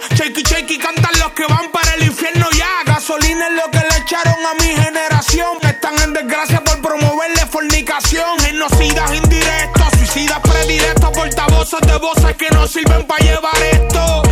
Shakey, shakey, cantan los que van para el infierno ya. Gasolina es lo que le echaron a mi generación. Están en desgracia por promoverle fornicación. Genocidas indirectos, suicidas predilectos, portavoces de voces que no sirven para llevar esto.